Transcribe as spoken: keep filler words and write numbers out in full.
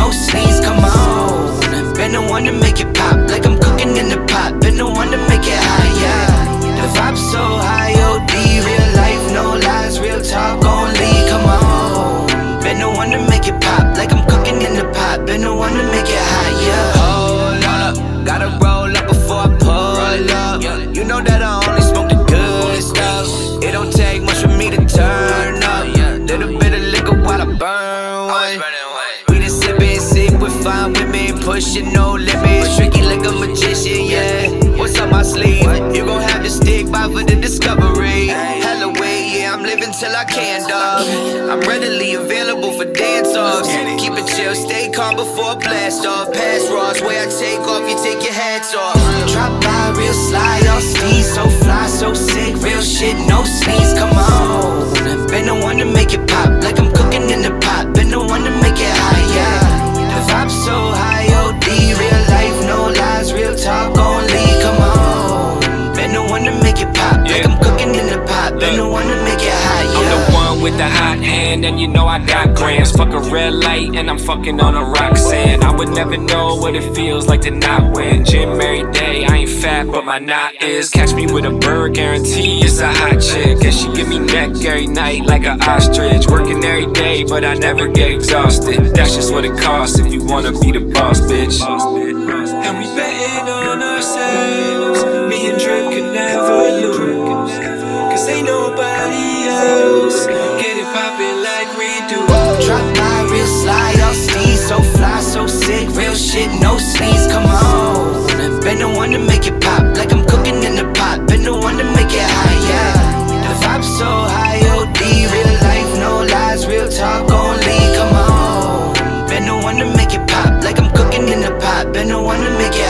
no sleeves, come on. Been the one to make it pop, like I'm cooking in the pot. Been the one to make it high, yeah. The vibe's so high, O D, real life, no lies, real talk only, come on. Been the one to make it pop, like I'm cooking in the pot. Been the one to make it high, yeah. Hold up, gotta roll up before I pull up. You know that I only smoke the good stuff. It don't take much for me to turn up. Little bit of liquor while I burn one. We just sip and sip with fine women, pushing no limits, tricky like a magician, yeah. What's up my sleeve? You gon' have to stick by for the discovery. Hella way, yeah, I'm living till I can, dog. I'm readily available for dance-offs. Keep it chill, stay calm before I blast off. Pass Ross, where I take off, you take your hats off. Drop by real slide, all steez, so fly, so sick, real shit, no sleeves, come on. Been the one to make it pop, like I'm cooking in the pot. Been the one to make it high, yeah. The vibe's so high, O D, real life, no lies, real talk only, come on. Been the one to make it pop, like I'm cooking in the pot. Been the one to make it high, yeah. I'm the one with the hot hand, and you know I got grams. Fuck a red light, and I'm fucking on a Roxanne. I would never know what it feels like to not win. Gym every day, I ain't fat, but my knot is. Catch me with a bird, guarantee it's a hot chick. And she give me neck every night like an ostrich. Working every day, but I never get exhausted. That's just what it costs if you wanna be the boss, bitch. And we betting on ourselves. Me and Drip could never lose, cause ain't nobody else get it poppin' like we do. Drop by real slide, all steez, so fly, so sick, real shit, no sleeves, come on. Been the one to make it pop, like I'm cooking in the pot. Been the one to make it high, yeah. The vibe's so high, O D, real life, no lies, real talk only, come on. Been the one to make it pop, like I'm cooking in the pot. Been the one to make it